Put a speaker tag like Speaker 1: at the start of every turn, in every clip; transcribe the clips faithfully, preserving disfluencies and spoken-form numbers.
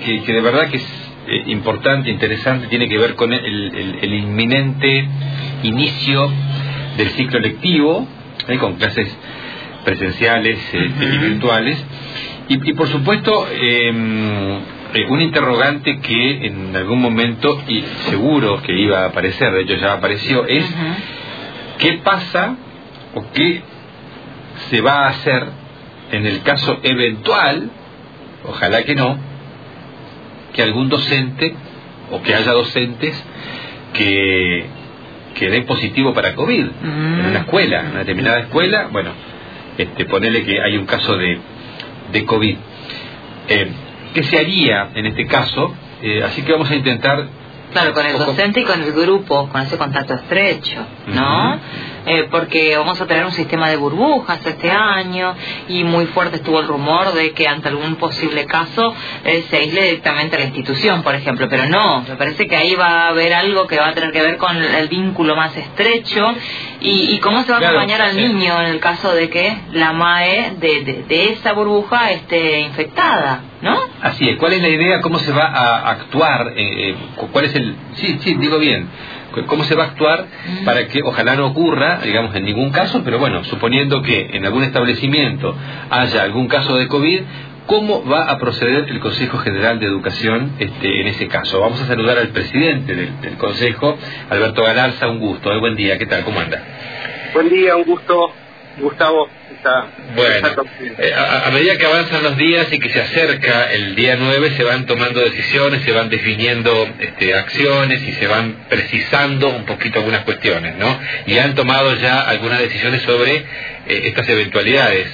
Speaker 1: que, que de verdad que es eh, importante, interesante, tiene que ver con el, el, el inminente inicio del ciclo lectivo, eh, con clases presenciales eh, uh-huh. y virtuales, y, y por supuesto eh, eh, un interrogante que en algún momento, y seguro que iba a aparecer, de hecho ya apareció, es uh-huh. ¿qué pasa o qué se va a hacer en el caso eventual, ojalá que no, que algún docente o que haya docentes que, que den positivo para COVID mm. en una escuela, en una determinada escuela? Bueno, este, ponele que hay un caso de, de COVID. Eh, ¿Qué se haría en este caso? Eh, así que vamos a intentar...
Speaker 2: Claro, con el docente y con el grupo, con ese contacto estrecho, ¿no? Uh-huh. Eh, porque vamos a tener un sistema de burbujas este año, y muy fuerte estuvo el rumor de que ante algún posible caso eh, se aísle directamente a la institución, por ejemplo, pero no, me parece que ahí va a haber algo que va a tener que ver con el vínculo más estrecho, y, y cómo se va a claro, acompañar al sí. niño en el caso de que la M A E de, de, de esa burbuja esté infectada, ¿no?
Speaker 1: Así es. ¿Cuál es la idea? ¿Cómo se va a actuar? Eh, ¿Cuál es el...? Sí, sí, digo bien. ¿Cómo se va a actuar para que ojalá no ocurra, digamos, en ningún caso, pero bueno, suponiendo que en algún establecimiento haya algún caso de COVID, ¿cómo va a proceder el Consejo General de Educación este, en ese caso? Vamos a saludar al presidente del, del Consejo, Alberto Galarza. Un gusto, eh, buen día, ¿qué tal? ¿Cómo anda?
Speaker 3: Buen día, un gusto, Gustavo. Está,
Speaker 1: bueno, eh, a, a medida que avanzan los días y que se acerca el día nueve, se van tomando decisiones, se van definiendo este, acciones y se van precisando un poquito algunas cuestiones, ¿no? Y han tomado ya algunas decisiones sobre eh, estas eventualidades.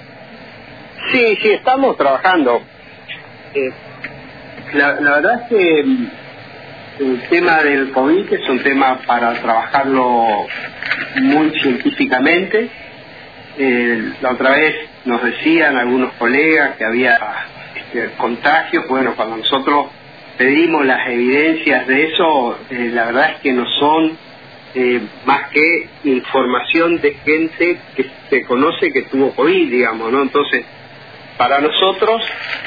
Speaker 3: Sí, sí, estamos trabajando. Eh, la, la verdad es que el tema del COVID es un tema para trabajarlo muy científicamente. Eh, la otra vez nos decían algunos colegas que había este, contagios. Bueno, cuando nosotros pedimos las evidencias de eso, eh, la verdad es que no son eh, más que información de gente que se conoce que tuvo COVID, digamos, ¿no? Entonces, para nosotros,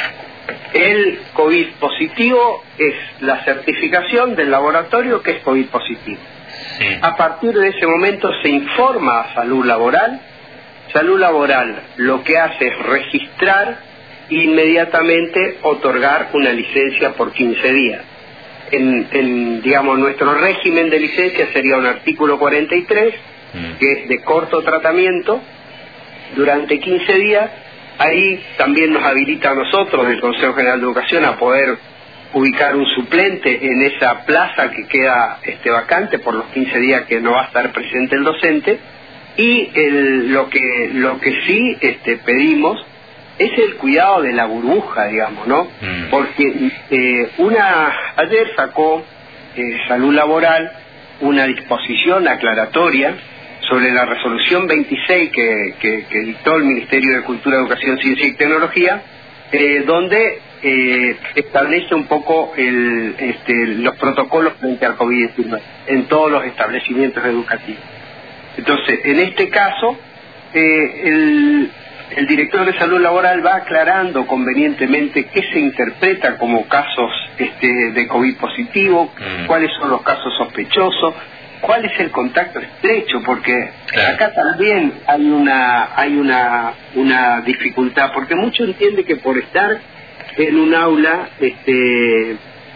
Speaker 3: el COVID positivo es la certificación del laboratorio que es COVID positivo. Sí. A partir de ese momento se informa a Salud Laboral. Salud Laboral lo que hace es registrar e inmediatamente otorgar una licencia por quince días. En, en, digamos, nuestro régimen de licencia sería un artículo cuarenta y tres, mm. que es de corto tratamiento, durante quince días. Ahí también nos habilita a nosotros, el Consejo General de Educación, a poder ubicar un suplente en esa plaza que queda este, vacante por los quince días que no va a estar presente el docente. Y el, lo que lo que sí este, pedimos es el cuidado de la burbuja, digamos, ¿no? Mm. Porque eh, una ayer sacó eh, Salud Laboral una disposición aclaratoria sobre la resolución veintiséis que, que, que dictó el Ministerio de Cultura, Educación, Ciencia y Tecnología, eh, donde eh, establece un poco el, este, los protocolos frente al COVID diecinueve en todos los establecimientos educativos. Entonces, en este caso, eh, el, el director de Salud Laboral va aclarando convenientemente qué se interpreta como casos este, de COVID positivo, mm. cuáles son los casos sospechosos, cuál es el contacto estrecho, porque claro. acá también hay una hay una una dificultad, porque muchos entienden que por estar en un aula este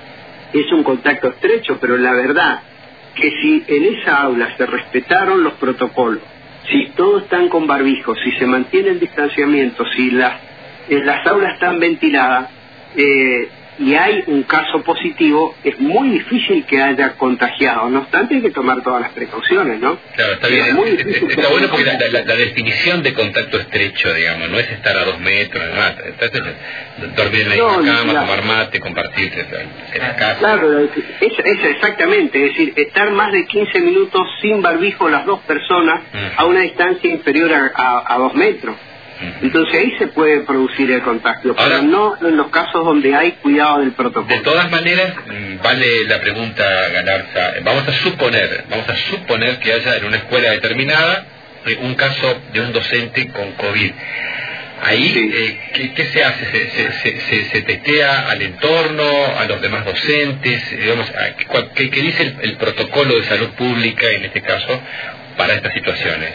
Speaker 3: es un contacto estrecho, pero la verdad que si en esa aula se respetaron los protocolos, si todos están con barbijo, si se mantiene el distanciamiento, si las, eh, las aulas están ventiladas eh, y hay un caso positivo, es muy difícil que haya contagiado. No obstante, hay que tomar todas las precauciones, ¿no?
Speaker 1: Claro, está bien. Muy está, está bueno porque la, la, la definición de contacto estrecho, digamos, no es estar a dos metros, ¿no? Entonces, dormir en la misma no, cama, la... tomar mate, compartir en la casa.
Speaker 3: Claro, es, es exactamente, es decir, estar más de quince minutos sin barbijo las dos personas uh-huh. a una distancia inferior a, a, a dos metros. Entonces ahí se puede producir el contagio, pero ahora, no en los casos donde hay cuidado del protocolo.
Speaker 1: De todas maneras, vale la pregunta, Galarza. Vamos a suponer, vamos a suponer que haya en una escuela determinada un caso de un docente con COVID. Ahí,
Speaker 3: Sí.
Speaker 1: eh, ¿qué, ¿qué se hace? ¿Se, se, se, se, se testea al entorno, a los demás docentes? Digamos, a, ¿qué, ¿Qué dice el, el protocolo de salud pública, en este caso, para estas situaciones?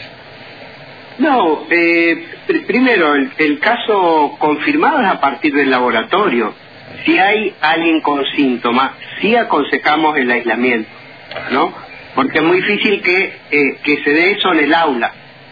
Speaker 3: No, eh, pr primero, el, el caso confirmado es a partir del laboratorio. Si hay alguien con síntomas, sí aconsejamos el aislamiento, ¿no? Porque es muy difícil que, eh, que se dé eso en el aula,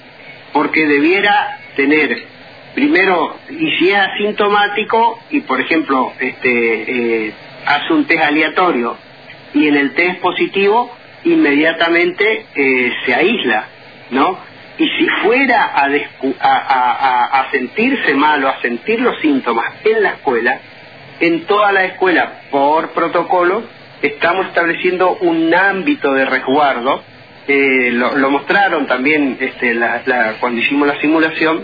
Speaker 3: porque debiera tener, primero, y si es asintomático, y por ejemplo, este, eh, hace un test aleatorio, y en el test positivo, inmediatamente eh, se aísla, ¿no? Y si fuera a, a, a, a sentirse mal o a sentir los síntomas en la escuela, en toda la escuela, por protocolo, estamos estableciendo un ámbito de resguardo. Eh, lo, lo mostraron también este, la, la, cuando hicimos la simulación.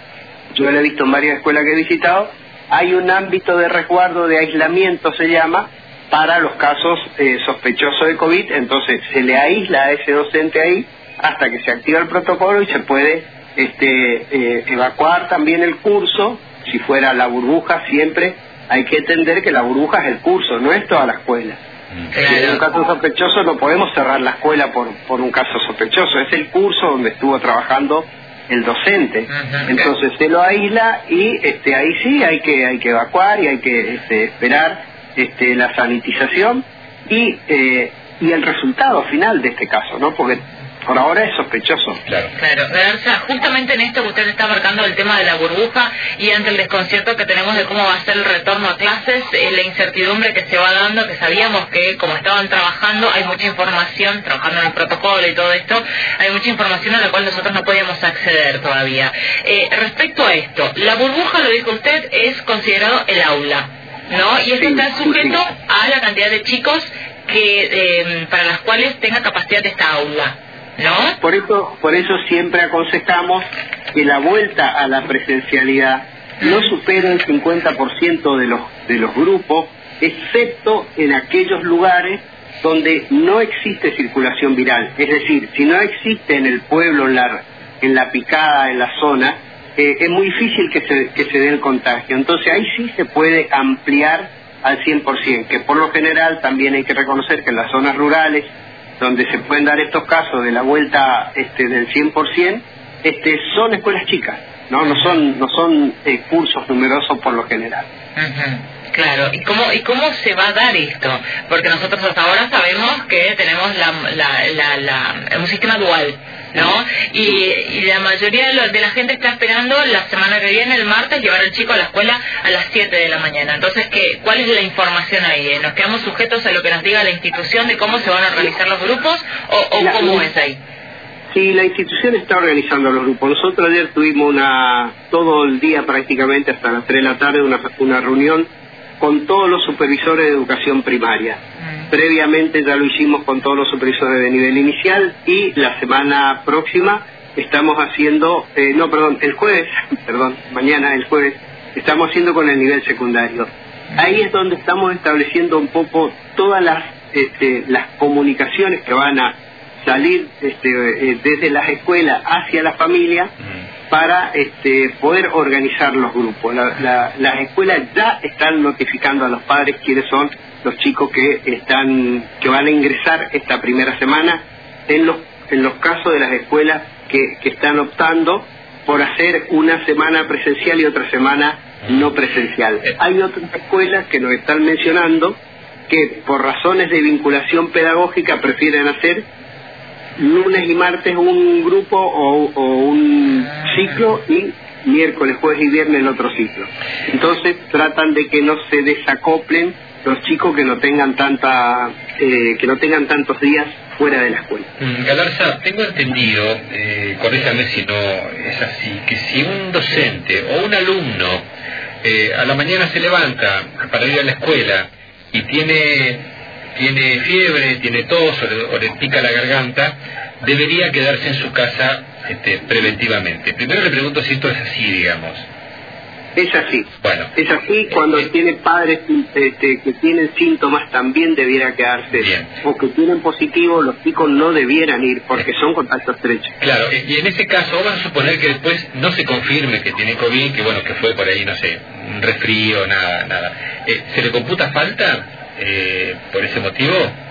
Speaker 3: Yo lo he visto en varias escuelas que he visitado. Hay un ámbito de resguardo, de aislamiento se llama, para los casos eh, sospechosos de COVID. Entonces se le aísla a ese docente ahí hasta que se activa el protocolo y se puede este, eh, evacuar también el curso. Si fuera la burbuja, siempre hay que entender que la burbuja es el curso, no es toda la escuela. Claro. Si es un caso sospechoso, no podemos cerrar la escuela por, por un caso sospechoso, es el curso donde estuvo trabajando el docente. Uh-huh. Entonces se lo aísla y este, ahí sí hay que, hay que evacuar y hay que este, esperar este, la sanitización y, eh, y el resultado final de este caso, ¿no? Porque por ahora es sospechoso.
Speaker 2: Claro, claro. O sea, justamente en esto que usted está marcando el tema de la burbuja y ante el desconcierto que tenemos de cómo va a ser el retorno a clases, eh, la incertidumbre que se va dando, que sabíamos que como estaban trabajando, hay mucha información, trabajando en el protocolo y todo esto, hay mucha información a la cual nosotros no podíamos acceder todavía. Eh, respecto a esto, la burbuja, lo dijo usted, es considerado el aula, ¿no? Y eso sí, está sujeto sí, sí. a la cantidad de chicos que eh, para las cuales tenga capacidad de esta aula, ¿no?
Speaker 3: Por eso, por eso siempre aconsejamos que la vuelta a la presencialidad no supere el cincuenta por ciento de los, de los grupos, excepto en aquellos lugares donde no existe circulación viral. Es decir, si no existe en el pueblo, en la, en la picada, en la zona, eh, es muy difícil que se, que se dé el contagio. Entonces ahí sí se puede ampliar al cien por ciento, que por lo general también hay que reconocer que en las zonas rurales, donde se pueden dar estos casos de la vuelta este, del cien por ciento, este, son escuelas chicas, no no son no son eh, cursos numerosos por lo general.
Speaker 2: Uh-huh. Claro, ¿y cómo y cómo se va a dar esto? Porque nosotros hasta ahora sabemos que tenemos la, la, la, la, un sistema dual, ¿no? Y, y la mayoría de, lo, de la gente está esperando la semana que viene, el martes, llevar al chico a la escuela a las siete de la mañana. Entonces, ¿qué, ¿cuál es la información ahí? ¿Nos quedamos sujetos a lo que nos diga la institución de cómo se van a organizar los grupos o, o la, cómo es ahí?
Speaker 3: Sí, la institución está organizando los grupos. Nosotros ayer tuvimos una todo el día prácticamente hasta las tres de la tarde una, una reunión con todos los supervisores de educación primaria. Mm. Previamente ya lo hicimos con todos los supervisores de nivel inicial y la semana próxima estamos haciendo, eh, no, perdón, el jueves, perdón, mañana, el jueves, estamos haciendo con el nivel secundario. Mm. Ahí es donde estamos estableciendo un poco todas las, este, las comunicaciones que van a salir este, eh, desde las escuelas hacia la familia. Mm. para este, poder organizar los grupos. La, la, las escuelas ya están notificando a los padres quiénes son los chicos que están que van a ingresar esta primera semana en los en los casos de las escuelas que, que están optando por hacer una semana presencial y otra semana no presencial. Hay otras escuelas que nos están mencionando que por razones de vinculación pedagógica prefieren hacer lunes y martes un grupo o, o un ciclo y miércoles, jueves y viernes el otro ciclo. Entonces tratan de que no se desacoplen los chicos que no tengan tanta eh, que no tengan tantos días fuera de la escuela.
Speaker 1: Galarza, tengo entendido, eh, corríjame si no es así, que si un docente o un alumno eh, a la mañana se levanta para ir a la escuela y tiene tiene fiebre, tiene tos o le, o le pica la garganta, debería quedarse en su casa este, preventivamente. Primero le pregunto si esto es así, digamos.
Speaker 3: Es así.
Speaker 1: Bueno.
Speaker 3: Es así, cuando eh, tiene padres este, que tienen síntomas también debiera quedarse.
Speaker 1: Bien.
Speaker 3: O que tienen positivo, los chicos no debieran ir porque son contactos estrechos.
Speaker 1: Claro, y en ese caso vamos a suponer que después no se confirme que tiene COVID, que bueno, que fue por ahí, no sé, un resfrío, nada, nada. Eh, ¿Se le computa falta eh, por ese motivo?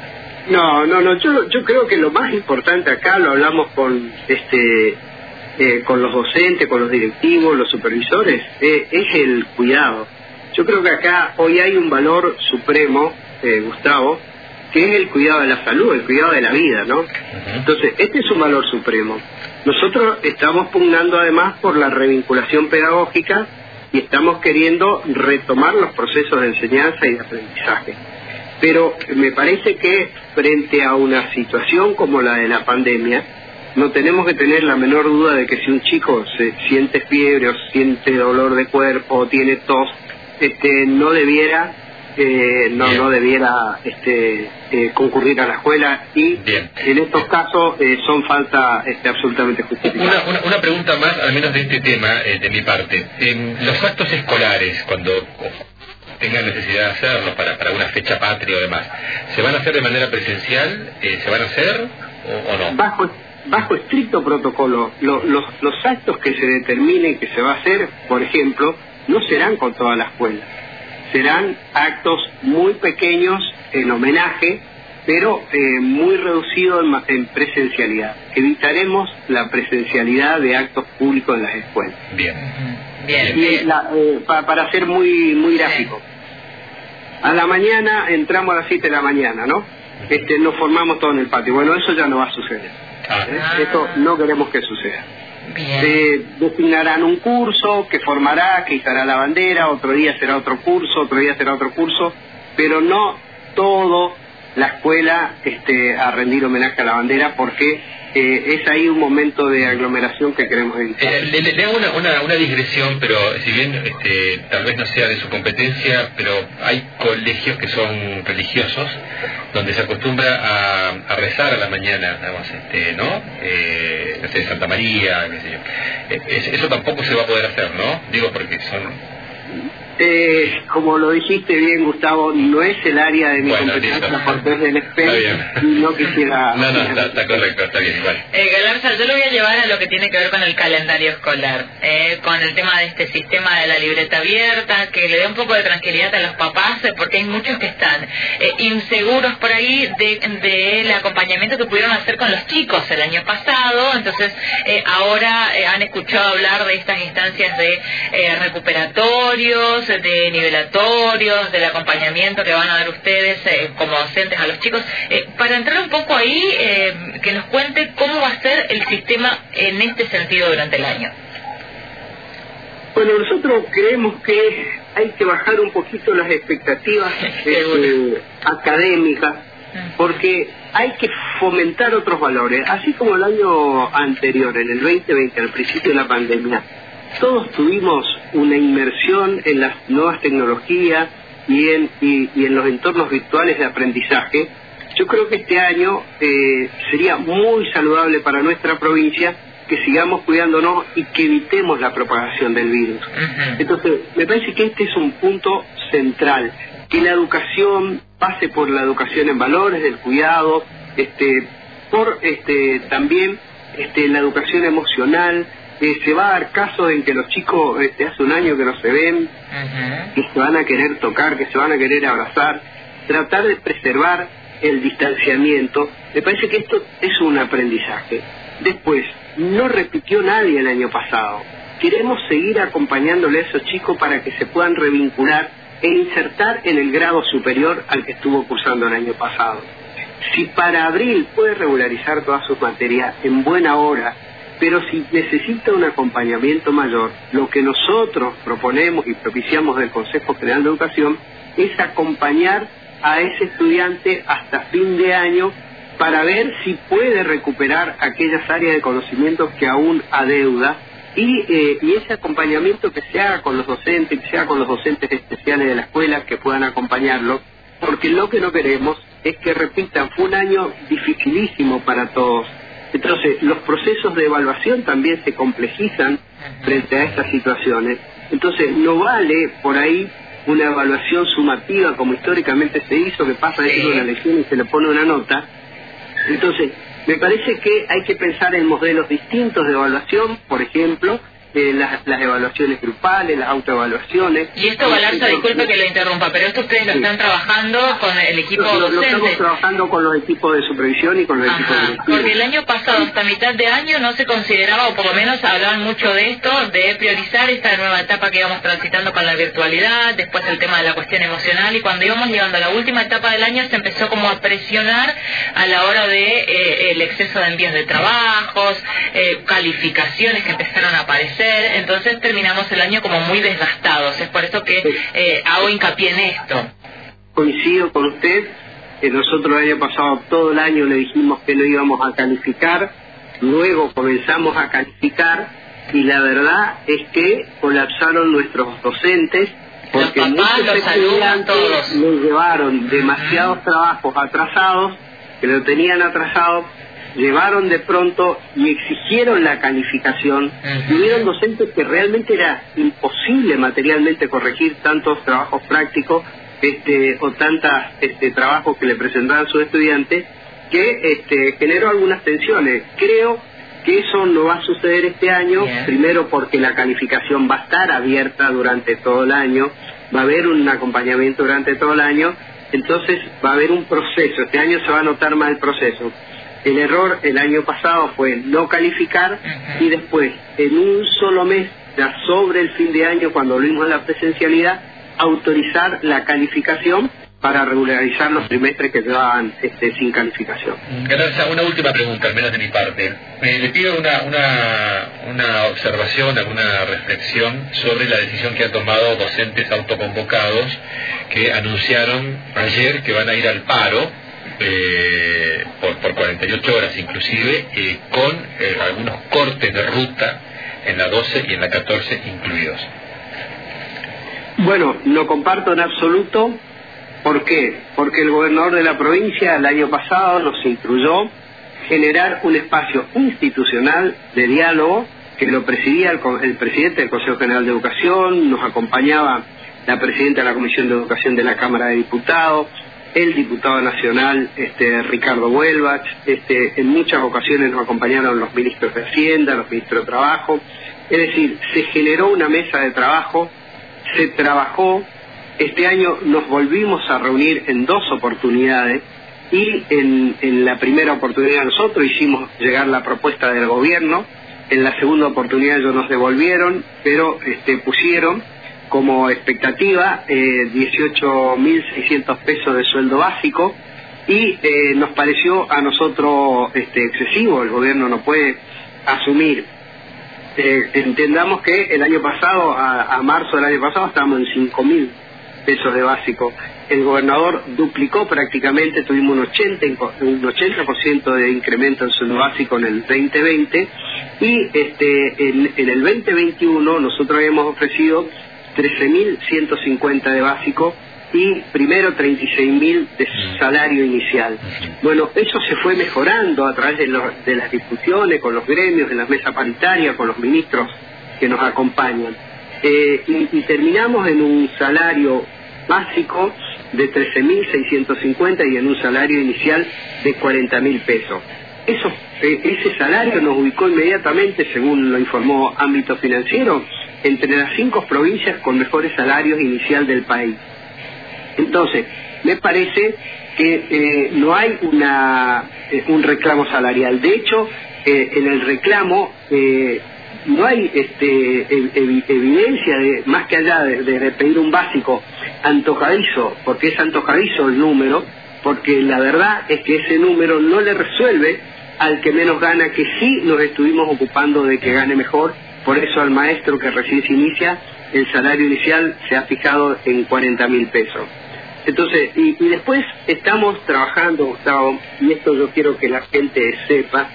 Speaker 3: No, no, no, yo, yo creo que lo más importante acá, lo hablamos con este... Eh, con los docentes, con los directivos, los supervisores, eh, es el cuidado. Yo creo que acá hoy hay un valor supremo, eh, Gustavo, que es el cuidado de la salud, el cuidado de la vida, ¿no? Entonces, este es un valor supremo. Nosotros estamos pugnando además por la revinculación pedagógica y estamos queriendo retomar los procesos de enseñanza y de aprendizaje. Pero me parece que frente a una situación como la de la pandemia, no tenemos que tener la menor duda de que si un chico se siente fiebre o siente dolor de cuerpo o tiene tos, este, no debiera, eh, no, no debiera este, eh, concurrir a la escuela y Bien. en estos casos eh, son faltas este, absolutamente justificadas.
Speaker 1: Una, una, una pregunta más, al menos de este tema, eh, de mi parte. En los actos escolares, cuando tengan necesidad de hacerlo para, para una fecha patria o demás, ¿se van a hacer de manera presencial? Eh, ¿Se van a hacer o, o no?
Speaker 3: Bajo Bajo estricto protocolo, lo, los, los actos que se determinen que se va a hacer, por ejemplo, no serán con toda la escuela. Serán actos muy pequeños en homenaje, pero eh, muy reducidos en, en presencialidad. Evitaremos la presencialidad de actos públicos en las escuelas.
Speaker 1: Bien.
Speaker 2: Bien.
Speaker 3: Y la, eh, pa, para ser muy, muy gráfico. A la mañana entramos a las siete de la mañana, ¿no? Este, nos formamos todos en el patio. Bueno, eso ya no va a suceder.
Speaker 1: Ah.
Speaker 3: ¿Eh? Esto no queremos que suceda.
Speaker 2: Bien.
Speaker 3: Se designarán un curso que formará, que izará la bandera, otro día será otro curso, otro día será otro curso, pero no todo la escuela este, a rendir homenaje a la bandera, porque eh, es ahí un momento de aglomeración que queremos evitar.
Speaker 1: Eh, le, le hago una, una, una digresión, pero si bien este, tal vez no sea de su competencia, pero hay colegios que son religiosos, donde se acostumbra a, a rezar a la mañana, digamos, este, ¿no? Eh, no sé, Santa María, qué sé yo. Eh, eso tampoco se va a poder hacer, ¿no? Digo porque son...
Speaker 3: Eh, como lo dijiste bien, Gustavo, no es el área de mi
Speaker 1: bueno,
Speaker 3: competencia
Speaker 1: listo.
Speaker 3: porque es del experto y no quisiera...
Speaker 1: No, no, está, está correcto, está bien, igual.
Speaker 2: Eh, Galarza, yo lo voy a llevar a lo que tiene que ver con el calendario escolar, eh, con el tema de este sistema de la libreta abierta, que le dé un poco de tranquilidad a los papás, eh, porque hay muchos que están eh, inseguros por ahí del de, de acompañamiento que pudieron hacer con los chicos el año pasado, entonces eh, ahora eh, han escuchado hablar de estas instancias de eh, recuperatorios, de nivelatorios, del acompañamiento que van a dar ustedes eh, como docentes a los chicos. Eh, para entrar un poco ahí, eh, que nos cuente cómo va a ser el sistema en este sentido durante el año.
Speaker 3: Bueno, nosotros creemos que hay que bajar un poquito las expectativas eh, académicas, porque hay que fomentar otros valores. Así como el año anterior, en el veinte veinte, al principio de la pandemia, todos tuvimos una inmersión en las nuevas tecnologías y en, y, y en los entornos virtuales de aprendizaje. Yo creo que este año eh, sería muy saludable para nuestra provincia que sigamos cuidándonos y que evitemos la propagación del virus. Uh-huh. Entonces, me parece que este es un punto central, que la educación pase por la educación en valores, del cuidado, este, por este, también este, la educación emocional. Eh, se va a dar caso en que los chicos este, hace un año que no se ven, uh-huh. que se van a querer tocar, que se van a querer abrazar, tratar de preservar el distanciamiento. Me parece que esto es un aprendizaje. Después, no repitió nadie el año pasado. Queremos seguir acompañándole a esos chicos para que se puedan revincular e insertar en el grado superior al que estuvo cursando el año pasado. Si para abril puede regularizar todas sus materias en buena hora, pero si necesita un acompañamiento mayor, lo que nosotros proponemos y propiciamos del Consejo General de Educación es acompañar a ese estudiante hasta fin de año para ver si puede recuperar aquellas áreas de conocimiento que aún adeuda y, eh, y ese acompañamiento que se haga con los docentes, que se haga con los docentes especiales de la escuela que puedan acompañarlo, porque lo que no queremos es que repitan, fue un año dificilísimo para todos. Entonces, los procesos de evaluación también se complejizan frente a estas situaciones Entonces no vale por ahí una evaluación sumativa como históricamente se hizo, que pasa de sí. una lección y se le pone una nota. Entonces me parece que hay que pensar en modelos distintos de evaluación, por ejemplo, eh, las, las evaluaciones grupales, las autoevaluaciones.
Speaker 2: Y esto, Galarza, disculpe que lo interrumpa, pero esto ustedes lo sí. están trabajando con el equipo
Speaker 3: lo, lo,
Speaker 2: docente.
Speaker 3: Lo estamos trabajando con los equipos de supervisión y con los
Speaker 2: Ajá,
Speaker 3: equipos directivos.
Speaker 2: porque el año pasado, hasta mitad de año, no se consideraba, o por lo menos hablaban mucho de esto, de priorizar esta nueva etapa que íbamos transitando con la virtualidad, después el tema de la cuestión emocional, y cuando íbamos llegando a la última etapa del año se empezó como a presionar a la hora de eh, el exceso de envíos de trabajos, eh, calificaciones que empezaron a aparecer. Entonces terminamos el año como muy desgastados. Es por eso que eh, hago hincapié en esto.
Speaker 3: Coincido con usted, que nosotros el año pasado todo el año le dijimos que no íbamos a calificar, luego comenzamos a calificar y la verdad es que colapsaron nuestros docentes porque
Speaker 2: los papás,
Speaker 3: muchos
Speaker 2: los alumnos, todos
Speaker 3: les llevaron demasiados trabajos atrasados, que lo tenían atrasado, llevaron de pronto y exigieron la calificación. Uh-huh. Y hubieron docentes que realmente era imposible materialmente corregir tantos trabajos prácticos este, o tantos este, trabajos que le presentaban sus estudiantes, que este, generó algunas tensiones. Creo que eso no va a suceder este año, yeah. primero porque la calificación va a estar abierta durante todo el año, va a haber un acompañamiento durante todo el año, entonces va a haber un proceso. Este año se va a notar más el proceso. El error el año pasado fue no calificar y después, en un solo mes, ya sobre el fin de año, cuando volvimos a la presencialidad, autorizar la calificación para regularizar los trimestres que llevaban este, sin calificación.
Speaker 1: Galarza, una última pregunta, al menos de mi parte. Eh, le pido una, una, una observación, alguna reflexión sobre la decisión que han tomado docentes autoconvocados que anunciaron ayer que van a ir al paro. Eh, por, por cuarenta y ocho horas inclusive, eh, con eh, algunos cortes de ruta en la doce y en la catorce incluidos.
Speaker 3: Bueno, lo comparto en absoluto. ¿Por qué? Porque el gobernador de la provincia el año pasado nos instruyó generar un espacio institucional de diálogo que lo presidía el, el presidente del Consejo General de Educación, nos acompañaba la presidenta de la Comisión de Educación de la Cámara de Diputados, el diputado nacional este, Ricardo Huelbach, este, en muchas ocasiones nos acompañaron los ministros de Hacienda, los ministros de Trabajo. Es decir, se generó una mesa de trabajo, se trabajó. Este año nos volvimos a reunir en dos oportunidades y en, en la primera oportunidad nosotros hicimos llegar la propuesta del gobierno, en la segunda oportunidad ellos nos devolvieron, pero este, pusieron como expectativa eh, dieciocho mil seiscientos pesos de sueldo básico y eh, nos pareció a nosotros este, excesivo. El gobierno no puede asumir. Eh, entendamos que el año pasado, a, a marzo del año pasado, estábamos en cinco mil pesos de básico. El gobernador duplicó prácticamente, tuvimos un ochenta por ciento, un ochenta por ciento de incremento en sueldo básico en el veinte veinte y este, en, en el veinte veintiuno nosotros habíamos ofrecido trece mil ciento cincuenta de básico y primero treinta y seis mil de salario inicial. Bueno, eso se fue mejorando a través de, los, de las discusiones con los gremios, de las mesas paritarias, con los ministros que nos acompañan. Eh, y, y terminamos en un salario básico de trece mil seiscientos cincuenta y en un salario inicial de cuarenta mil pesos. Eso, eh, ese salario nos ubicó inmediatamente, según lo informó Ámbito Financiero, entre las cinco provincias con mejores salarios inicial del país. Entonces, me parece que eh, no hay una, eh, un reclamo salarial. De hecho, eh, en el reclamo eh, no hay este, ev evidencia, de más que allá de, de pedir un básico antojadizo, porque es antojadizo el número, porque la verdad es que ese número no le resuelve al que menos gana, que sí nos estuvimos ocupando de que gane mejor. Por eso al maestro que recién se inicia, el salario inicial se ha fijado en cuarenta mil pesos. Entonces, y, y después estamos trabajando, Gustavo, y esto yo quiero que la gente sepa,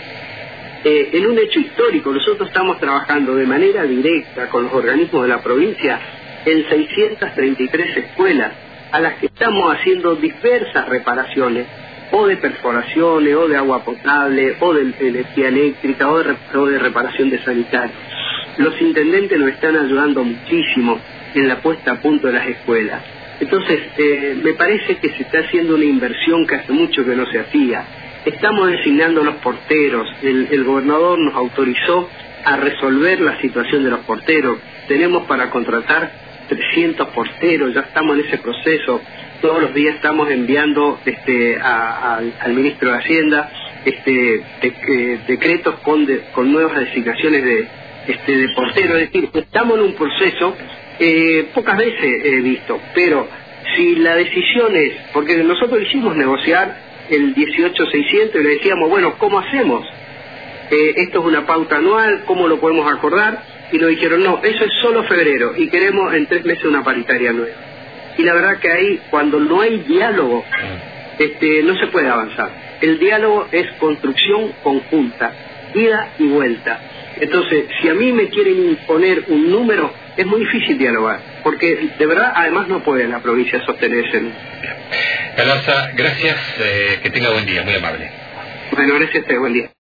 Speaker 3: eh, en un hecho histórico. Nosotros estamos trabajando de manera directa con los organismos de la provincia en seiscientas treinta y tres escuelas, a las que estamos haciendo diversas reparaciones, o de perforaciones, o de agua potable, o de energía eléctrica, o de, o de reparación de sanitarios. Los intendentes nos están ayudando muchísimo en la puesta a punto de las escuelas. Entonces, eh, me parece que se está haciendo una inversión que hace mucho que no se hacía. Estamos designando los porteros. El, el gobernador nos autorizó a resolver la situación de los porteros. Tenemos para contratar trescientos porteros, ya estamos en ese proceso. Todos los días estamos enviando este, a, a, al ministro de Hacienda este, de, eh, decretos con, de, con nuevas designaciones de, este, de porteros. Es decir, estamos en un proceso, eh, pocas veces he visto, pero si la decisión es, porque nosotros hicimos negociar el dieciocho seiscientos y le decíamos, bueno, ¿cómo hacemos? Eh, esto es una pauta anual, ¿cómo lo podemos acordar? Y nos dijeron, no, eso es solo febrero y queremos en tres meses una paritaria nueva. Y la verdad que ahí, cuando no hay diálogo, este, no se puede avanzar. El diálogo es construcción conjunta, ida y vuelta. Entonces, si a mí me quieren imponer un número, es muy difícil dialogar, porque de verdad, además, no puede la provincia sostener ese número.
Speaker 1: Galarza, gracias, eh, que tenga buen día, muy amable.
Speaker 3: Bueno, gracias a usted, buen día.